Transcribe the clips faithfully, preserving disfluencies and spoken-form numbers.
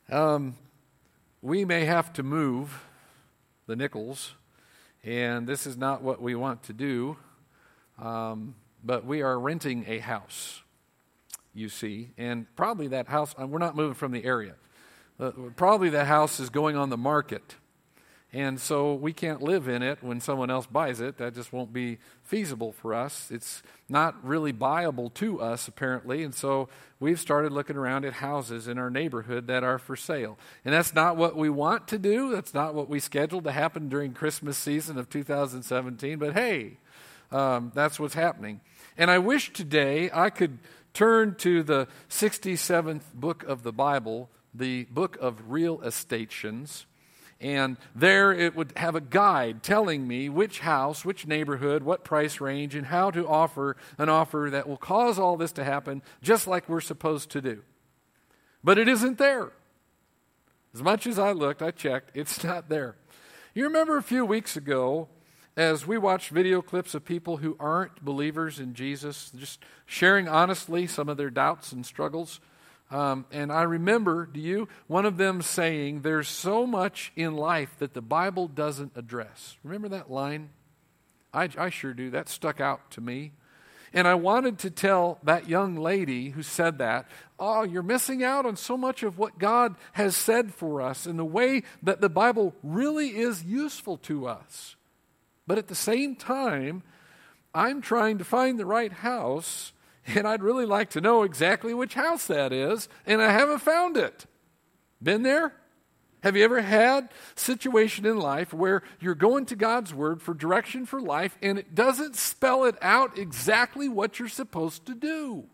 Um, we may have to move the Nichols, and this is not what we want to do, um, but we are renting a house, you see, and probably that house, we're not moving from the area, uh, probably that house is going on the market. And so we can't live in it when someone else buys it. That just won't be feasible for us. It's not really buyable to us, apparently. And so we've started looking around at houses in our neighborhood that are for sale. And that's not what we want to do. That's not what we scheduled to happen during Christmas season of two thousand seventeen. But hey, um, that's what's happening. And I wish today I could turn to the sixty-seventh book of the Bible, the book of Real Estations. And there it would have a guide telling me which house, which neighborhood, what price range, and how to offer an offer that will cause all this to happen just like we're supposed to do. But it isn't there. As much as I looked, I checked, it's not there. You remember a few weeks ago, as we watched video clips of people who aren't believers in Jesus, just sharing honestly some of their doubts and struggles. Um, and I remember, do you, one of them saying, there's so much in life that the Bible doesn't address. Remember that line? I, I sure do. That stuck out to me. And I wanted to tell that young lady who said that, oh, you're missing out on so much of what God has said for us and the way that the Bible really is useful to us. But at the same time, I'm trying to find the right house. And I'd really like to know exactly which house that is, and I haven't found it. Been there? Have you ever had a situation in life where you're going to God's Word for direction for life, and it doesn't spell it out exactly what you're supposed to do?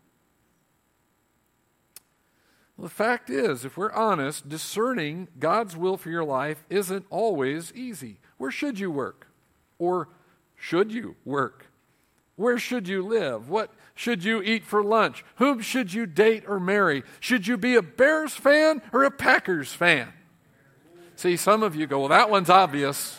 Well, the fact is, if we're honest, discerning God's will for your life isn't always easy. Where should you work? Or should you work? Where should you live? What should you eat for lunch? Whom should you date or marry? Should you be a Bears fan or a Packers fan? See, some of you go, well, that one's obvious.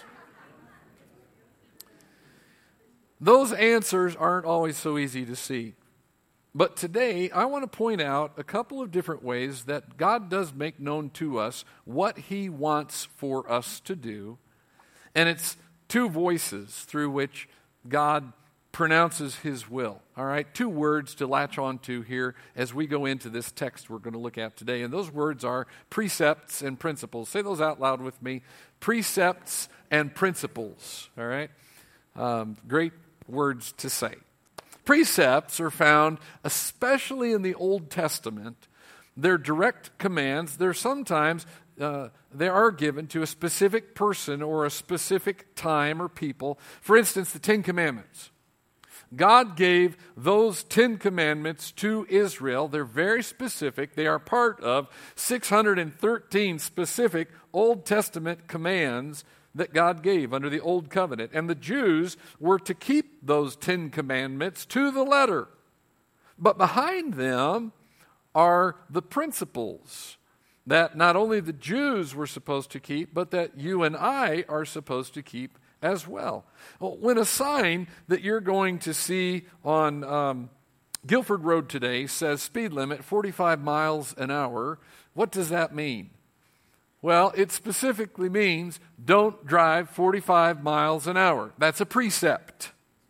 Those answers aren't always so easy to see. But today, I want to point out a couple of different ways that God does make known to us what He wants for us to do. And it's two voices through which God pronounces His will. All right, two words to latch on to here as we go into this text we're going to look at today. And those words are precepts and principles. Say those out loud with me. Precepts and principles. All right, um, great words to say. Precepts are found especially in the Old Testament. They're direct commands. They're sometimes uh, they are given to a specific person or a specific time or people. For instance, the Ten Commandments. God gave those Ten Commandments to Israel. They're very specific. They are part of six hundred thirteen specific Old Testament commands that God gave under the Old Covenant. And the Jews were to keep those Ten Commandments to the letter. But behind them are the principles that not only the Jews were supposed to keep, but that you and I are supposed to keep as well. Well, when a sign that you're going to see on um, Guilford Road today says speed limit forty-five miles an hour, what does that mean? Well, it specifically means don't drive forty-five miles an hour. That's a precept.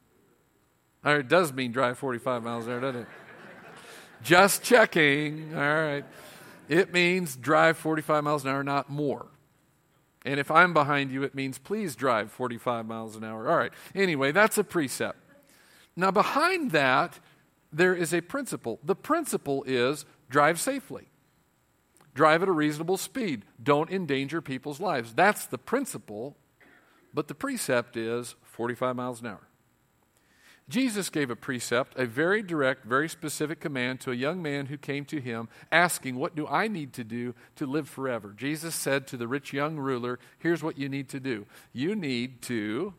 Or it does mean drive forty-five miles an hour, doesn't it? Just checking. All right. It means drive forty-five miles an hour, not more. And if I'm behind you, it means please drive forty-five miles an hour. All right. Anyway, that's a precept. Now, behind that, there is a principle. The principle is drive safely. Drive at a reasonable speed. Don't endanger people's lives. That's the principle, but the precept is forty-five miles an hour. Jesus gave a precept, a very direct, very specific command to a young man who came to him asking, what do I need to do to live forever? Jesus said to the rich young ruler, here's what you need to do. You need to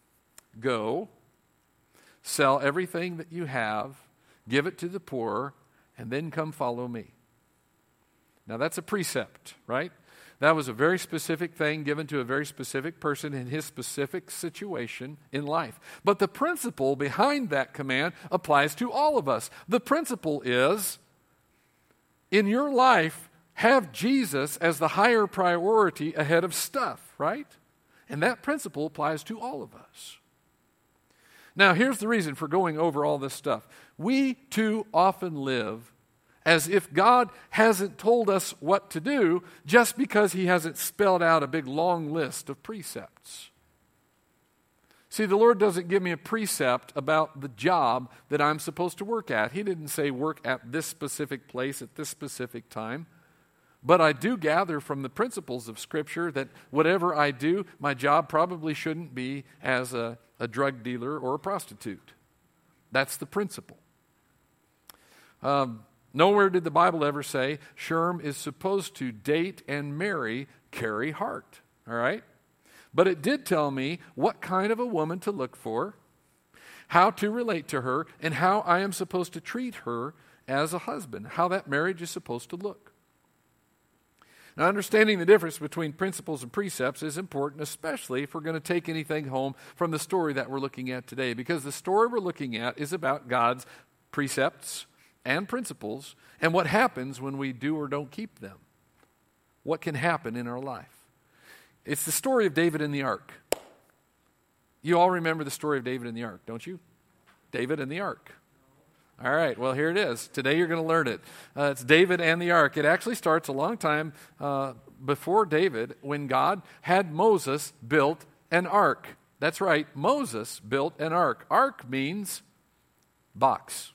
go, sell everything that you have, give it to the poor, and then come follow me. Now that's a precept, right? That was a very specific thing given to a very specific person in his specific situation in life. But the principle behind that command applies to all of us. The principle is, in your life, have Jesus as the higher priority ahead of stuff, right? And that principle applies to all of us. Now, here's the reason for going over all this stuff. We too often live as if God hasn't told us what to do just because he hasn't spelled out a big long list of precepts. See, the Lord doesn't give me a precept about the job that I'm supposed to work at. He didn't say work at this specific place at this specific time. But I do gather from the principles of Scripture that whatever I do, my job probably shouldn't be as a, a drug dealer or a prostitute. That's the principle. Um, nowhere did the Bible ever say Sherm is supposed to date and marry Carrie Hart, all right? But it did tell me what kind of a woman to look for, how to relate to her, and how I am supposed to treat her as a husband, how that marriage is supposed to look. Now, understanding the difference between principles and precepts is important, especially if we're going to take anything home from the story that we're looking at today, because the story we're looking at is about God's precepts and principles and what happens when we do or don't keep them. What can happen in our life. It's the story of David and the ark. You all remember the story of David and the ark, don't you? David and the ark. All right, well, here it is. Today you're going to learn it. Uh, it's David and the ark. It actually starts a long time uh, before David when God had Moses build an ark. That's right, Moses built an ark. Ark means box.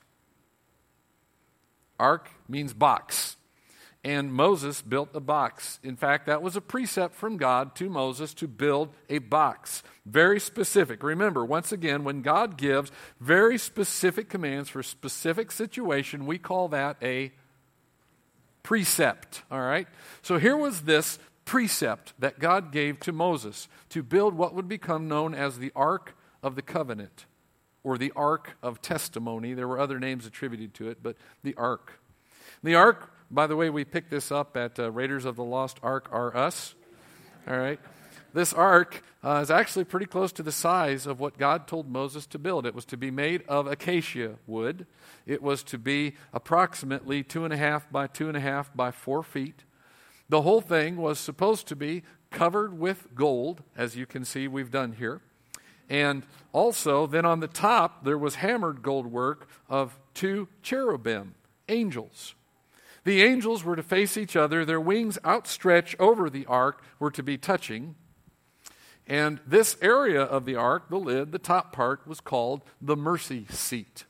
Ark means box. And Moses built a box. In fact, that was a precept from God to Moses to build a box. Very specific. Remember, once again, when God gives very specific commands for a specific situation, we call that a precept. All right? So here was this precept that God gave to Moses to build what would become known as the Ark of the Covenant, or the Ark of Testimony. There were other names attributed to it, but the Ark. The Ark, by the way, we picked this up at uh, Raiders of the Lost Ark Are Us. All right. This ark uh, is actually pretty close to the size of what God told Moses to build. It was to be made of acacia wood. It was to be approximately two and a half by two and a half by four feet. The whole thing was supposed to be covered with gold, as you can see we've done here. And also, then on the top, there was hammered gold work of two cherubim, angels. The angels were to face each other. Their wings outstretched over the ark were to be touching. And this area of the ark, the lid, the top part, was called the mercy seat.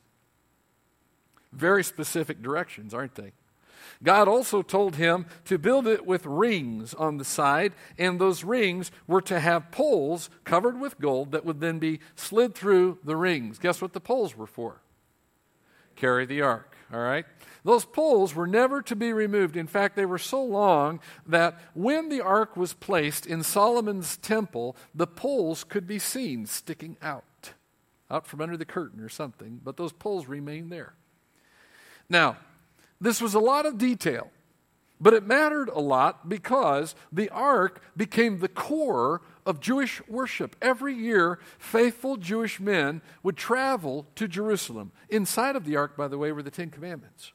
Very specific directions, aren't they? God also told him to build it with rings on the side, and those rings were to have poles covered with gold that would then be slid through the rings. Guess what the poles were for? Carry the ark, all right? Those poles were never to be removed. In fact, they were so long that when the ark was placed in Solomon's temple, the poles could be seen sticking out, out from under the curtain or something, but those poles remained there. Now, this was a lot of detail, but it mattered a lot because the ark became the core of Jewish worship. Every year, faithful Jewish men would travel to Jerusalem. Inside of the ark, by the way, were the Ten Commandments.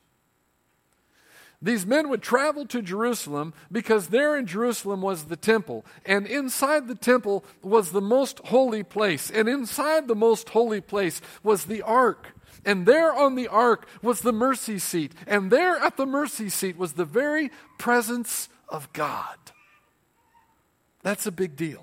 These men would travel to Jerusalem because there in Jerusalem was the temple. And inside the temple was the most holy place. And inside the most holy place was the ark. And there on the ark was the mercy seat. And there at the mercy seat was the very presence of God. That's a big deal.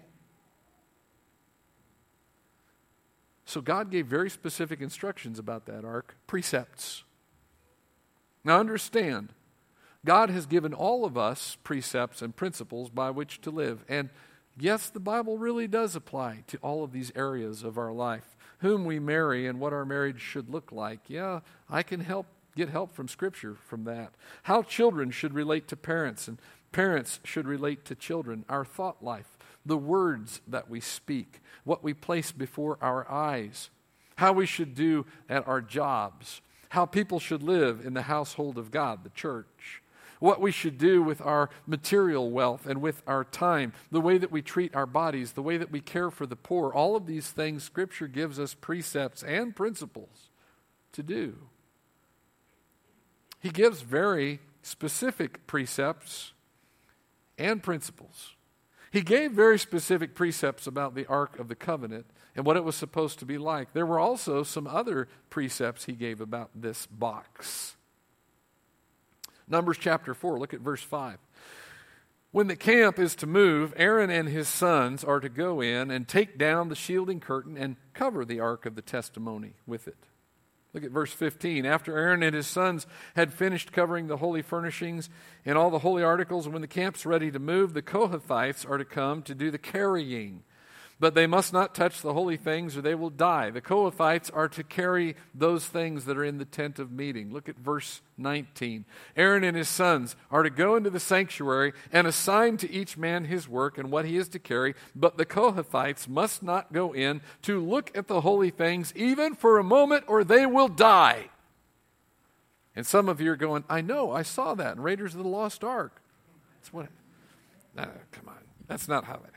So God gave very specific instructions about that ark, precepts. Now understand, God has given all of us precepts and principles by which to live. And yes, the Bible really does apply to all of these areas of our life. Whom we marry and what our marriage should look like. Yeah, I can help get help from Scripture from that. How children should relate to parents and parents should relate to children. Our thought life, the words that we speak, what we place before our eyes. How we should do at our jobs. How people should live in the household of God, the church. What we should do with our material wealth and with our time, the way that we treat our bodies, the way that we care for the poor, all of these things, Scripture gives us precepts and principles to do. He gives very specific precepts and principles. He gave very specific precepts about the Ark of the Covenant and what it was supposed to be like. There were also some other precepts he gave about this box. Numbers chapter four, look at verse five. When the camp is to move, Aaron and his sons are to go in and take down the shielding curtain and cover the Ark of the Testimony with it. Look at verse fifteen. After Aaron and his sons had finished covering the holy furnishings and all the holy articles, and when the camp's ready to move, the Kohathites are to come to do the carrying. But they must not touch the holy things or they will die. The Kohathites are to carry those things that are in the tent of meeting. Look at verse nineteen. Aaron and his sons are to go into the sanctuary and assign to each man his work and what he is to carry. But the Kohathites must not go in to look at the holy things even for a moment or they will die. And some of you are going, I know, I saw that in Raiders of the Lost Ark. That's what. Nah, come on. That's not how that happened.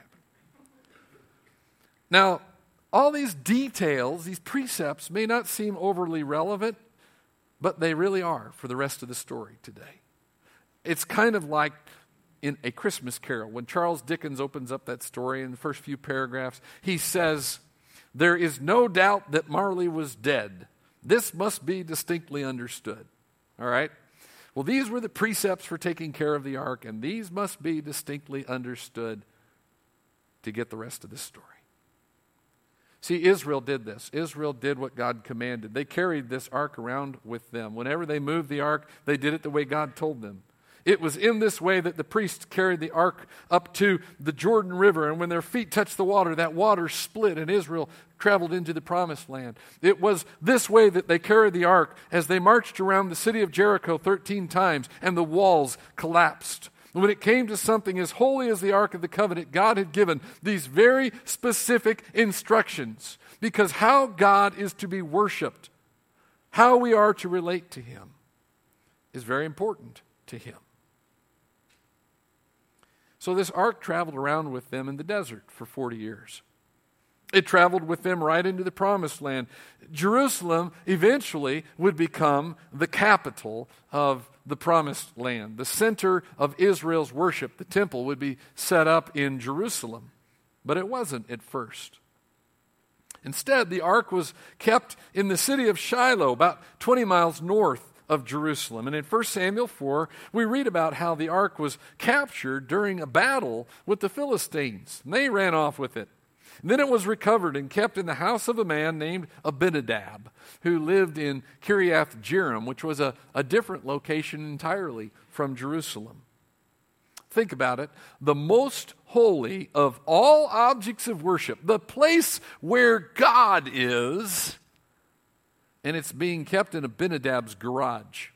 Now, all these details, these precepts may not seem overly relevant, but they really are for the rest of the story today. It's kind of like in A Christmas Carol. When Charles Dickens opens up that story in the first few paragraphs, he says, "There is no doubt that Marley was dead. This must be distinctly understood." All right? Well, these were the precepts for taking care of the ark, and these must be distinctly understood to get the rest of the story. See, Israel did this. Israel did what God commanded. They carried this ark around with them. Whenever they moved the ark, they did it the way God told them. It was in this way that the priests carried the ark up to the Jordan River, and when their feet touched the water, that water split, and Israel traveled into the promised land. It was this way that they carried the ark as they marched around the city of Jericho thirteen times, and the walls collapsed. When it came to something as holy as the Ark of the Covenant, God had given these very specific instructions, because how God is to be worshiped, how we are to relate to Him, is very important to Him. So this ark traveled around with them in the desert for forty years. It traveled with them right into the promised land. Jerusalem eventually would become the capital of the promised land. The center of Israel's worship, the temple, would be set up in Jerusalem. But it wasn't at first. Instead, the ark was kept in the city of Shiloh, about twenty miles north of Jerusalem. And in First Samuel four, we read about how the ark was captured during a battle with the Philistines. And they ran off with it. And then it was recovered and kept in the house of a man named Abinadab, who lived in Kiriath Jearim, which was a, a different location entirely from Jerusalem. Think about it. The most holy of all objects of worship, the place where God is, and it's being kept in Abinadab's garage.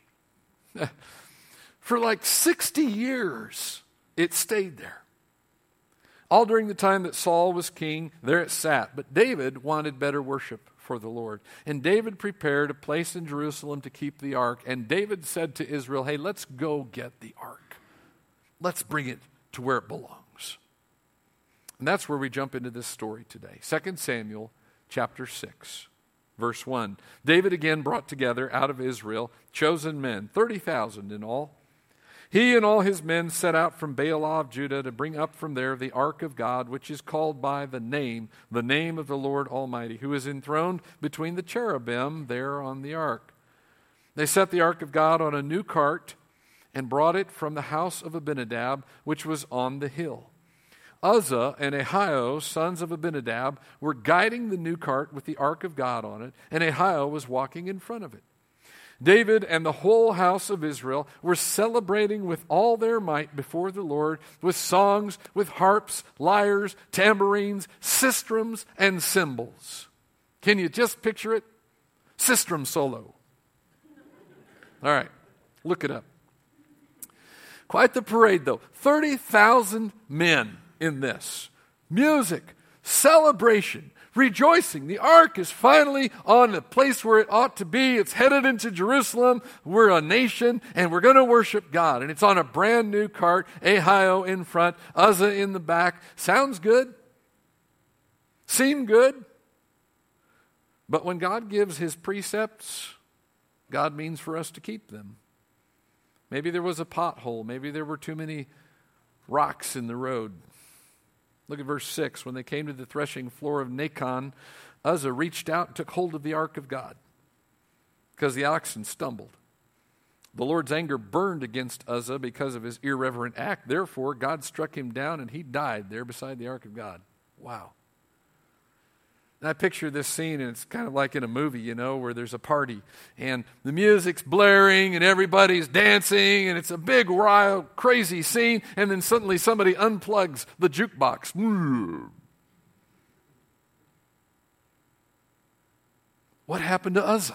For like sixty years, it stayed there. All during the time that Saul was king, there it sat. But David wanted better worship for the Lord. And David prepared a place in Jerusalem to keep the ark. And David said to Israel, hey, let's go get the ark. Let's bring it to where it belongs. And that's where we jump into this story today. Second Samuel chapter six, verse one. David again brought together out of Israel chosen men, thirty thousand in all. He and all his men set out from Baalah of Judah to bring up from there the ark of God, which is called by the name, the name of the Lord Almighty, who is enthroned between the cherubim there on the ark. They set the ark of God on a new cart and brought it from the house of Abinadab, which was on the hill. Uzzah and Ahio, sons of Abinadab, were guiding the new cart with the ark of God on it, and Ahio was walking in front of it. David and the whole house of Israel were celebrating with all their might before the Lord with songs, with harps, lyres, tambourines, sistrums, and cymbals. Can you just picture it? Sistrum solo. All right, look it up. Quite the parade, though. thirty thousand men in this. Music, celebration, rejoicing. The ark is finally on the place where it ought to be. It's headed into Jerusalem. We're a nation, and we're going to worship God. And it's on a brand new cart, Ahio in front, Uzzah in the back. Sounds good. Seem good. But when God gives His precepts, God means for us to keep them. Maybe there was a pothole. Maybe there were too many rocks in the road. Look at verse six. When they came to the threshing floor of Nacon, Uzzah reached out and took hold of the ark of God because the oxen stumbled. The Lord's anger burned against Uzzah because of his irreverent act. Therefore, God struck him down and he died there beside the ark of God. Wow. And I picture this scene, and it's kind of like in a movie, you know, where there's a party and the music's blaring and everybody's dancing and it's a big, wild, crazy scene, and then suddenly somebody unplugs the jukebox. What happened to Uzzah?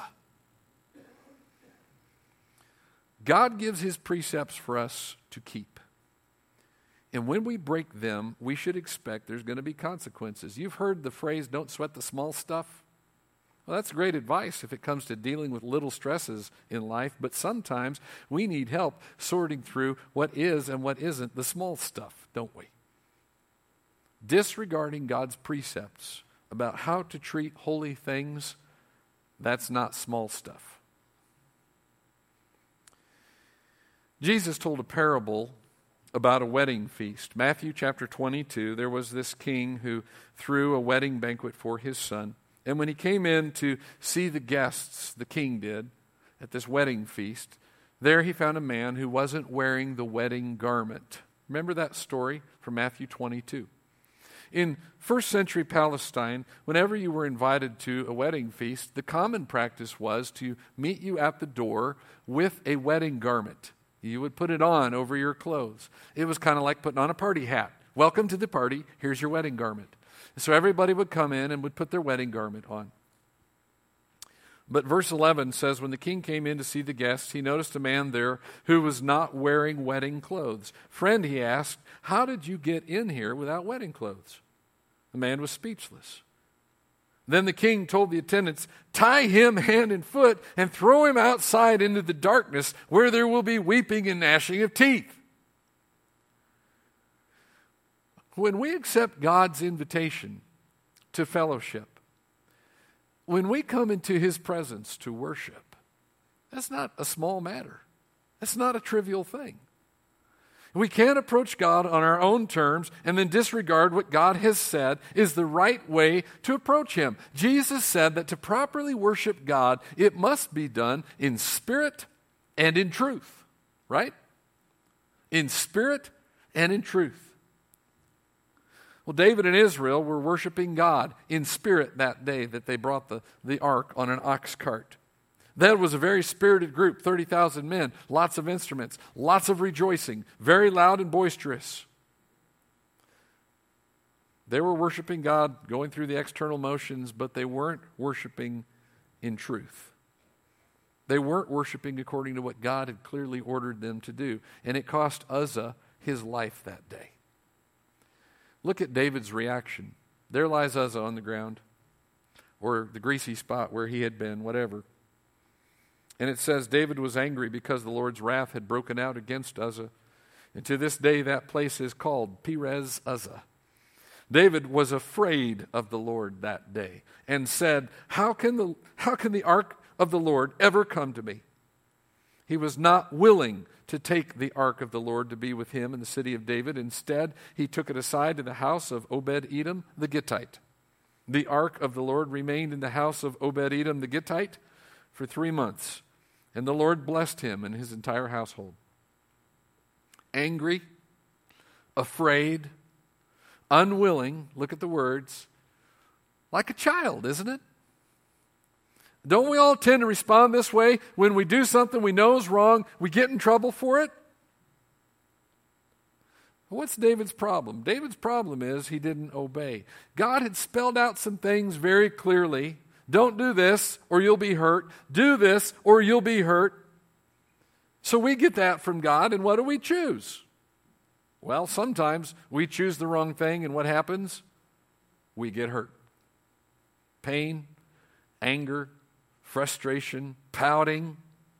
God gives his precepts for us to keep. And when we break them, we should expect there's going to be consequences. You've heard the phrase, don't sweat the small stuff. Well, that's great advice if it comes to dealing with little stresses in life, but sometimes we need help sorting through what is and what isn't the small stuff, don't we? Disregarding God's precepts about how to treat holy things, that's not small stuff. Jesus told a parable about a wedding feast. Matthew chapter twenty-two, there was this king who threw a wedding banquet for his son. And when he came in to see the guests, the king did, at this wedding feast, there he found a man who wasn't wearing the wedding garment. Remember that story from Matthew twenty-two? In first century Palestine, whenever you were invited to a wedding feast, the common practice was to meet you at the door with a wedding garment. You would put it on over your clothes. It was kind of like putting on a party hat. Welcome to the party. Here's your wedding garment. So everybody would come in and would put their wedding garment on. But verse eleven says, when the king came in to see the guests, he noticed a man there who was not wearing wedding clothes. Friend, he asked, how did you get in here without wedding clothes? The man was speechless. Then the king told the attendants, tie him hand and foot and throw him outside into the darkness where there will be weeping and gnashing of teeth. When we accept God's invitation to fellowship, when we come into his presence to worship, that's not a small matter. That's not a trivial thing. We can't approach God on our own terms and then disregard what God has said is the right way to approach him. Jesus said that to properly worship God, it must be done in spirit and in truth, right? In spirit and in truth. Well, David and Israel were worshiping God in spirit that day that they brought the, the ark on an ox cart. That was a very spirited group, thirty thousand men, lots of instruments, lots of rejoicing, very loud and boisterous. They were worshiping God, going through the external motions, but they weren't worshiping in truth. They weren't worshiping according to what God had clearly ordered them to do, and it cost Uzzah his life that day. Look at David's reaction. There lies Uzzah on the ground, or the greasy spot where he had been, whatever. And it says, David was angry because the Lord's wrath had broken out against Uzzah. And to this day that place is called Perez Uzzah. David was afraid of the Lord that day and said, how can the, how can the ark of the Lord ever come to me? He was not willing to take the ark of the Lord to be with him in the city of David. Instead, he took it aside to the house of Obed-Edom the Gittite. The ark of the Lord remained in the house of Obed-Edom the Gittite for three months. And the Lord blessed him and his entire household. Angry, afraid, unwilling, look at the words, like a child, isn't it? Don't we all tend to respond this way when we do something we know is wrong, we get in trouble for it? What's David's problem? David's problem is he didn't obey. God had spelled out some things very clearly. Don't do this or you'll be hurt. Do this or you'll be hurt. So we get that from God, and what do we choose? Well, sometimes we choose the wrong thing, and what happens? We get hurt. Pain, anger, frustration, pouting.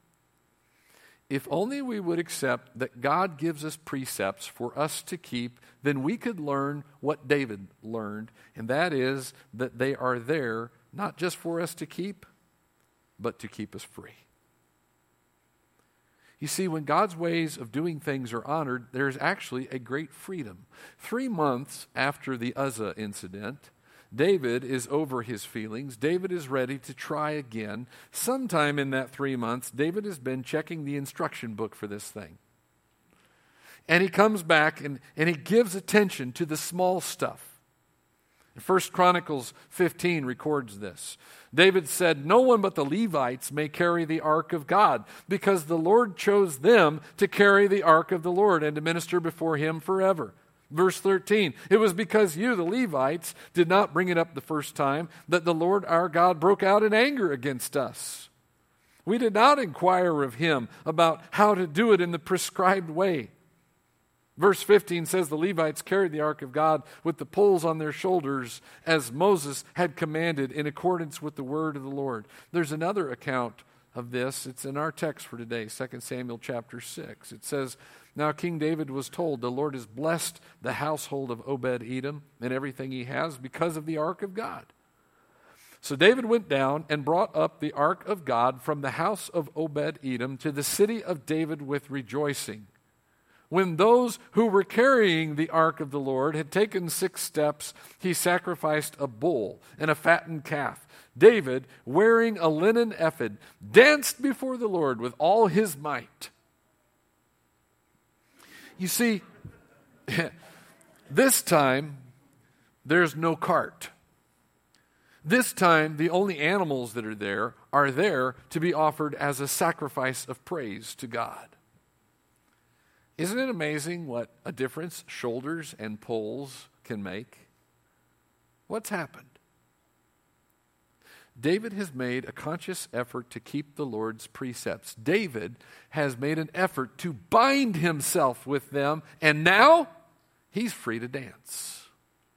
If only we would accept that God gives us precepts for us to keep, then we could learn what David learned, and that is that they are there not just for us to keep, but to keep us free. You see, when God's ways of doing things are honored, there's actually a great freedom. Three months after the Uzzah incident, David is over his feelings. David is ready to try again. Sometime in that three months, David has been checking the instruction book for this thing. And he comes back and, and he gives attention to the small stuff. First Chronicles fifteen records this. David said, "No one but the Levites may carry the ark of God, because the Lord chose them to carry the ark of the Lord and to minister before him forever." Verse thirteen, "It was because you, the Levites, did not bring it up the first time that the Lord our God broke out in anger against us. We did not inquire of him about how to do it in the prescribed way." Verse fifteen says the Levites carried the ark of God with the poles on their shoulders as Moses had commanded in accordance with the word of the Lord. There's another account of this. It's in our text for today, Second Samuel chapter six. It says, "Now King David was told, the Lord has blessed the household of Obed-Edom and everything he has because of the ark of God. So David went down and brought up the ark of God from the house of Obed-Edom to the city of David with rejoicing. When those who were carrying the ark of the Lord had taken six steps, he sacrificed a bull and a fattened calf. David, wearing a linen ephod, danced before the Lord with all his might." You see, this time, there's no cart. This time, the only animals that are there are there to be offered as a sacrifice of praise to God. Isn't it amazing what a difference shoulders and poles can make? What's happened? David has made a conscious effort to keep the Lord's precepts. David has made an effort to bind himself with them, and now he's free to dance.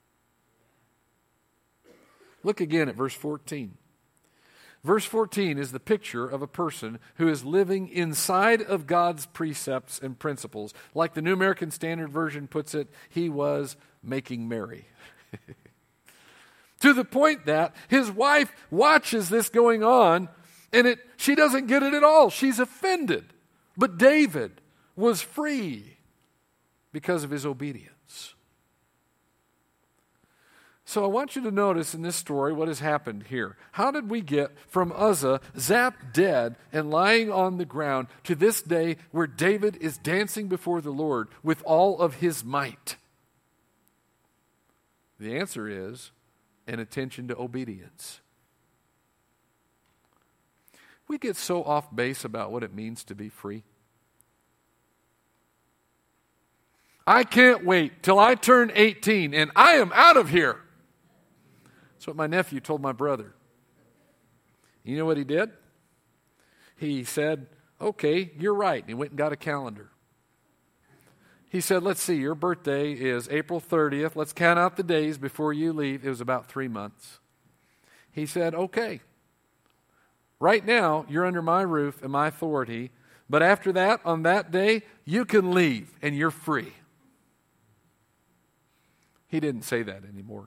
Look again at verse fourteen. Verse fourteen is the picture of a person who is living inside of God's precepts and principles. Like the New American Standard Version puts it, he was making merry. To the point that his wife watches this going on, and it she doesn't get it at all. She's offended. But David was free because of his obedience. So I want you to notice in this story what has happened here. How did we get from Uzzah zapped dead and lying on the ground to this day where David is dancing before the Lord with all of his might? The answer is an attention to obedience. We get so off base about what it means to be free. I can't wait till I turn eighteen and I am out of here. That's what my nephew told my brother. You know what he did? He said, "Okay, you're right." And he went and got a calendar. He said, "Let's see, your birthday is April thirtieth. Let's count out the days before you leave." It was about three months. He said, "Okay, right now you're under my roof and my authority, but after that, on that day, you can leave and you're free." He didn't say that anymore.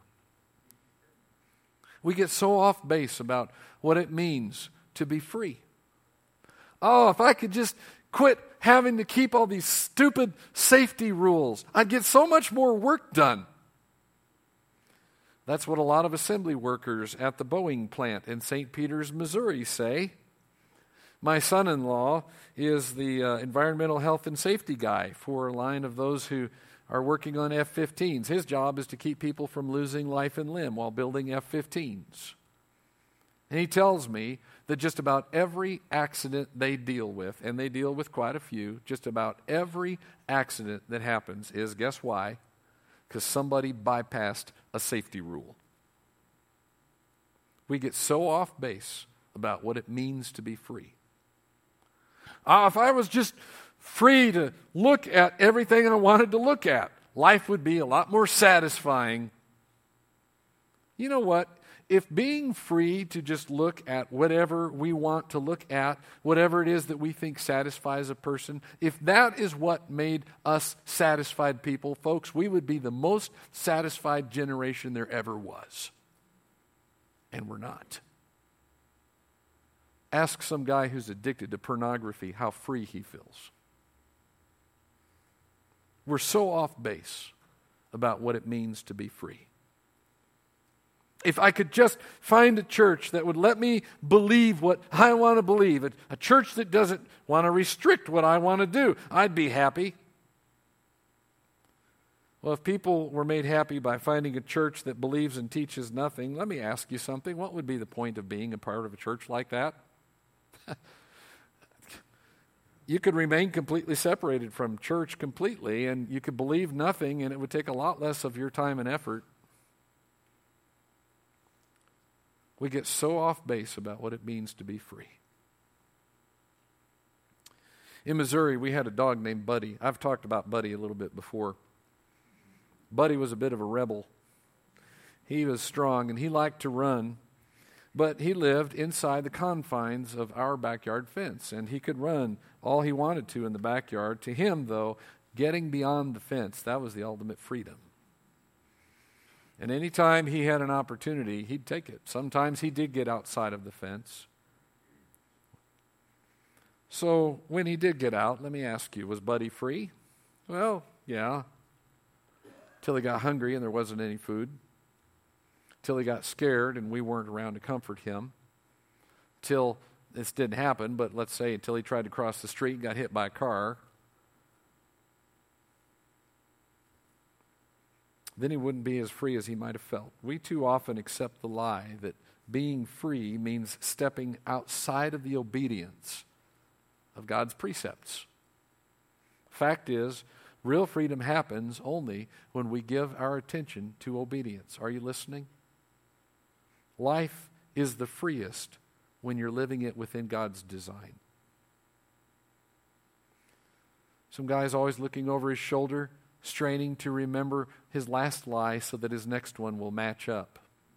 We get so off base about what it means to be free. Oh, if I could just quit having to keep all these stupid safety rules, I'd get so much more work done. That's what a lot of assembly workers at the Boeing plant in Saint Peters, Missouri say. My son-in-law is the uh, environmental health and safety guy for a line of those who are working on F fifteens. His job is to keep people from losing life and limb while building F fifteens. And he tells me that just about every accident they deal with, and they deal with quite a few, just about every accident that happens is, guess why? Because somebody bypassed a safety rule. We get so off base about what it means to be free. Ah, if I was just free to look at everything I wanted to look at, life would be a lot more satisfying. You know what? If being free to just look at whatever we want to look at, whatever it is that we think satisfies a person, if that is what made us satisfied people, folks, we would be the most satisfied generation there ever was. And we're not. Ask some guy who's addicted to pornography how free he feels. We're so off base about what it means to be free. If I could just find a church that would let me believe what I want to believe, a, a church that doesn't want to restrict what I want to do, I'd be happy. Well, if people were made happy by finding a church that believes and teaches nothing, let me ask you something. What would be the point of being a part of a church like that? You could remain completely separated from church completely, and you could believe nothing, and it would take a lot less of your time and effort. We get so off base about what it means to be free. In Missouri, we had a dog named Buddy. I've talked about Buddy a little bit before. Buddy was a bit of a rebel. He was strong, and he liked to run, but he lived inside the confines of our backyard fence, and he could run all he wanted to in the backyard. To him, though, getting beyond the fence, that was the ultimate freedom. And any time he had an opportunity, he'd take it. Sometimes he did get outside of the fence. So when he did get out, let me ask you, was Buddy free? Well, yeah. Till he got hungry and there wasn't any food. Till he got scared and we weren't around to comfort him. Till this didn't happen, but let's say until he tried to cross the street and got hit by a car. Then he wouldn't be as free as he might have felt. We too often accept the lie that being free means stepping outside of the obedience of God's precepts. Fact is, real freedom happens only when we give our attention to obedience. Are you listening? Life is the freest when you're living it within God's design. Some guy's always looking over his shoulder, straining to remember his last lie so that his next one will match up.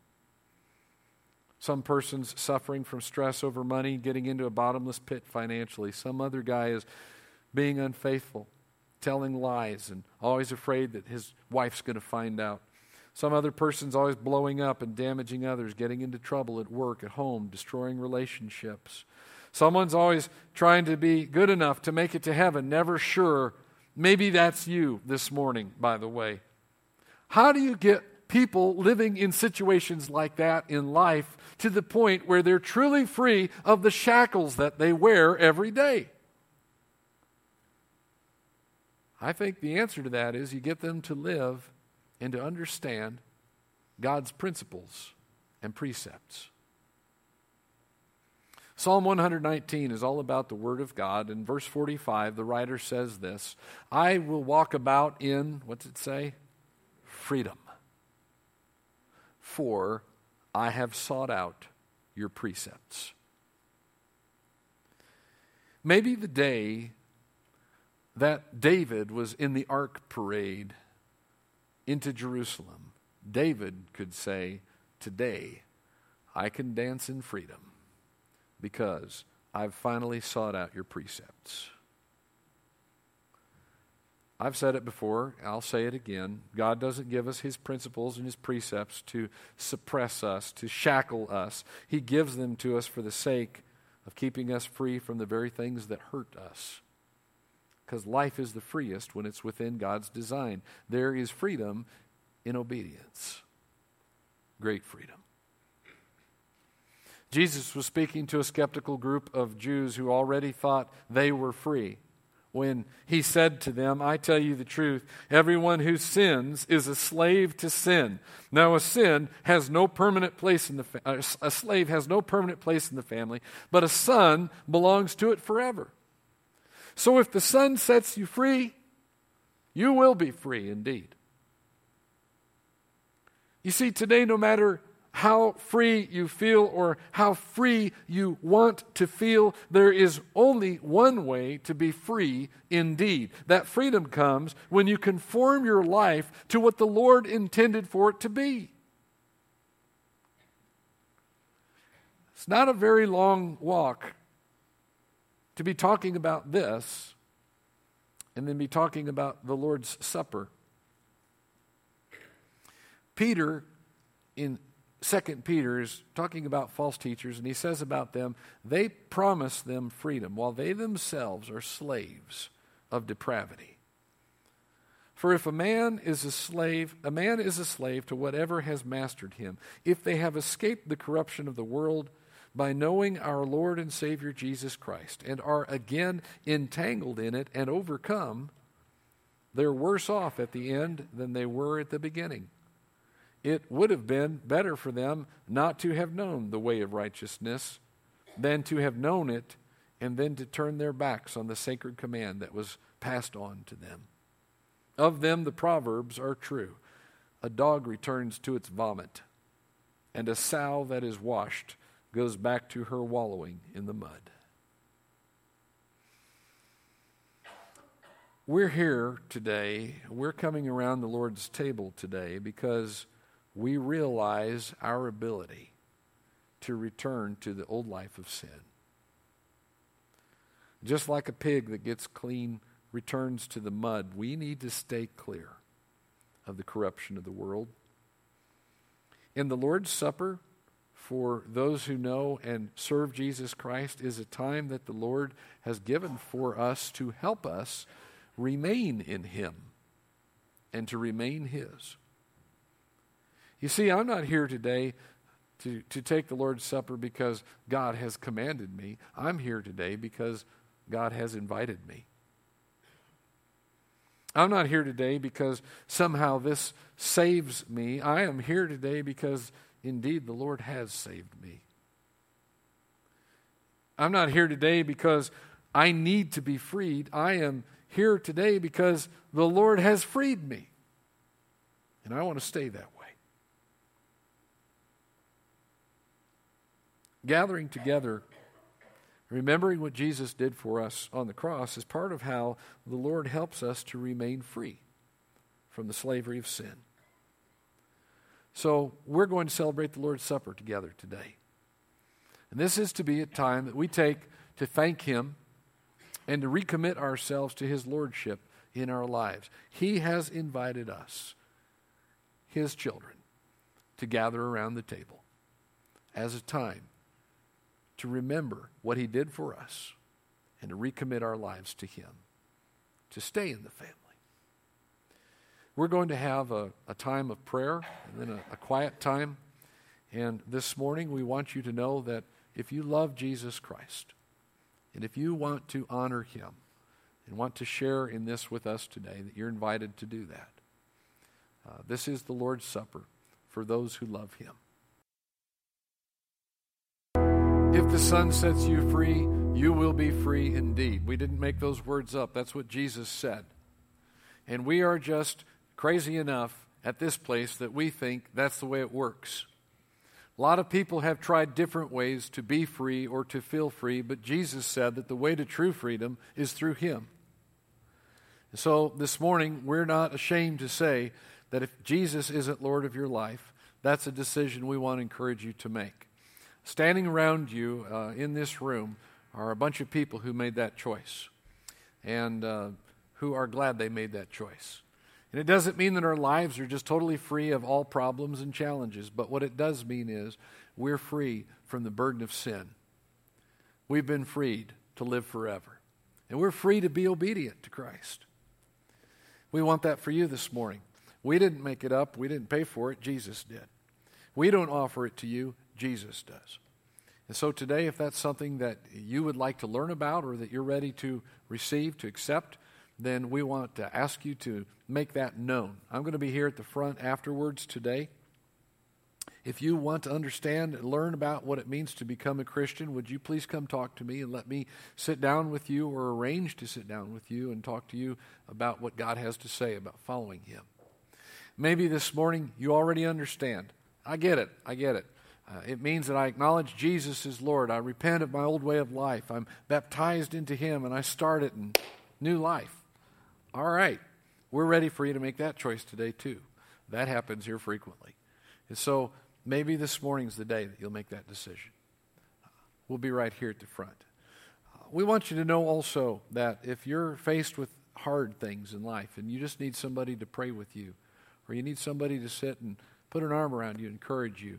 Some person's suffering from stress over money, getting into a bottomless pit financially. Some other guy is being unfaithful, telling lies, and always afraid that his wife's going to find out. Some other person's always blowing up and damaging others, getting into trouble at work, at home, destroying relationships. Someone's always trying to be good enough to make it to heaven, never sure. Maybe that's you this morning, by the way. How do you get people living in situations like that in life to the point where they're truly free of the shackles that they wear every day? I think the answer to that is you get them to live and to understand God's principles and precepts. Psalm one nineteen is all about the Word of God. In verse forty-five, the writer says this, I will walk about in, what's it say? Freedom. For I have sought out your precepts. Maybe the day that David was in the Ark parade into Jerusalem, David could say, today I can dance in freedom because I've finally sought out your precepts. I've said it before, I'll say it again. God doesn't give us his principles and his precepts to suppress us, to shackle us. He gives them to us for the sake of keeping us free from the very things that hurt us. Because life is the freest when it's within God's design. There is freedom in obedience. Great freedom. Jesus was speaking to a skeptical group of Jews who already thought they were free when he said to them, I tell you the truth, everyone who sins is a slave to sin. Now a sin has no permanent place in the fa- a slave has no permanent place in the family, but a son belongs to it forever. So if the Son sets you free, you will be free indeed. You see, today, no matter how free you feel or how free you want to feel, there is only one way to be free indeed. That freedom comes when you conform your life to what the Lord intended for it to be. It's not a very long walk to be talking about this and then be talking about the Lord's Supper. Peter, in Second Peter is talking about false teachers, and he says about them, they promise them freedom while they themselves are slaves of depravity. For if a man is a slave, a man is a slave to whatever has mastered him. If they have escaped the corruption of the world by knowing our Lord and Savior Jesus Christ and are again entangled in it and overcome, they're worse off at the end than they were at the beginning. It would have been better for them not to have known the way of righteousness than to have known it and then to turn their backs on the sacred command that was passed on to them. Of them the proverbs are true. A dog returns to its vomit, and a sow that is washed goes back to her wallowing in the mud. We're here today, we're coming around the Lord's table today because we realize our ability to return to the old life of sin. Just like a pig that gets clean returns to the mud, we need to stay clear of the corruption of the world. In the Lord's Supper, for those who know and serve Jesus Christ, is a time that the Lord has given for us to help us remain in Him and to remain His. You see, I'm not here today to, to take the Lord's Supper because God has commanded me. I'm here today because God has invited me. I'm not here today because somehow this saves me. I am here today because indeed the Lord has saved me. I'm not here today because I need to be freed. I am here today because the Lord has freed me. And I want to stay that way. Gathering together, remembering what Jesus did for us on the cross, is part of how the Lord helps us to remain free from the slavery of sin. So we're going to celebrate the Lord's Supper together today. And this is to be a time that we take to thank Him and to recommit ourselves to His Lordship in our lives. He has invited us, His children, to gather around the table as a time to remember what He did for us and to recommit our lives to Him, to stay in the family. We're going to have a, a time of prayer and then a, a quiet time. And this morning we want you to know that if you love Jesus Christ and if you want to honor Him and want to share in this with us today, that you're invited to do that. Uh, this is the Lord's Supper for those who love Him. If the Son sets you free, you will be free indeed. We didn't make those words up. That's what Jesus said. And we are just crazy enough at this place that we think that's the way it works. A lot of people have tried different ways to be free or to feel free, but Jesus said that the way to true freedom is through Him. And so this morning, we're not ashamed to say that if Jesus isn't Lord of your life, that's a decision we want to encourage you to make. Standing around you uh, in this room are a bunch of people who made that choice and uh, who are glad they made that choice. And it doesn't mean that our lives are just totally free of all problems and challenges, but what it does mean is we're free from the burden of sin. We've been freed to live forever. And we're free to be obedient to Christ. We want that for you this morning. We didn't make it up. We didn't pay for it. Jesus did. We don't offer it to you. Jesus does. And so today, if that's something that you would like to learn about or that you're ready to receive, to accept, then we want to ask you to make that known. I'm going to be here at the front afterwards today. If you want to understand and learn about what it means to become a Christian, would you please come talk to me and let me sit down with you or arrange to sit down with you and talk to you about what God has to say about following Him. Maybe this morning you already understand. I get it. I get it. Uh, it means that I acknowledge Jesus as Lord. I repent of my old way of life. I'm baptized into Him, and I start it in new life. All right. We're ready for you to make that choice today, too. That happens here frequently. And so maybe this morning's the day that you'll make that decision. We'll be right here at the front. Uh, we want you to know also that if you're faced with hard things in life and you just need somebody to pray with you, or you need somebody to sit and put an arm around you and encourage you,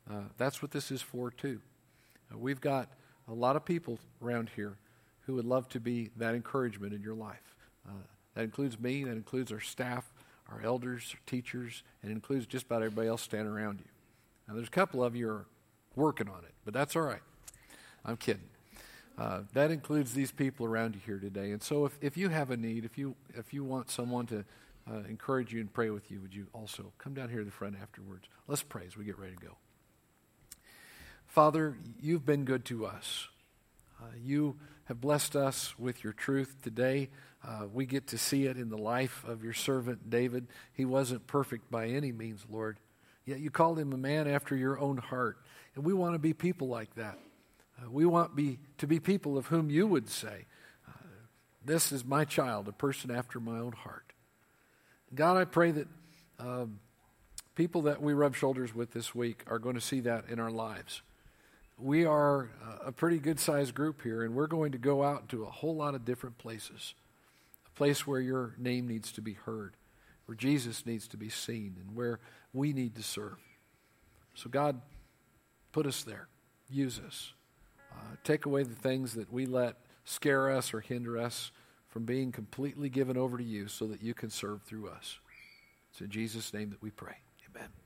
Uh, that's what this is for, too. Uh, we've got a lot of people around here who would love to be that encouragement in your life. Uh, that includes me, that includes our staff, our elders, our teachers, and it includes just about everybody else standing around you. Now, there's a couple of you who are working on it, but that's all right. I'm kidding. Uh, that includes these people around you here today. And so if, if you have a need, if you if you want someone to uh, encourage you and pray with you, would you also come down here to the front afterwards? Let's pray as we get ready to go. Father, you've been good to us. Uh, you have blessed us with your truth today. Uh, we get to see it in the life of your servant David. He wasn't perfect by any means, Lord. Yet you called him a man after your own heart. And we want to be people like that. Uh, we want be, to be people of whom you would say, uh, this is my child, a person after my own heart. God, I pray that um, people that we rub shoulders with this week are going to see that in our lives. We are a pretty good-sized group here, and we're going to go out to a whole lot of different places. A place where your name needs to be heard, where Jesus needs to be seen, and where we need to serve. So God, put us there. Use us. Uh, take away the things that we let scare us or hinder us from being completely given over to you so that you can serve through us. It's in Jesus' name that we pray. Amen.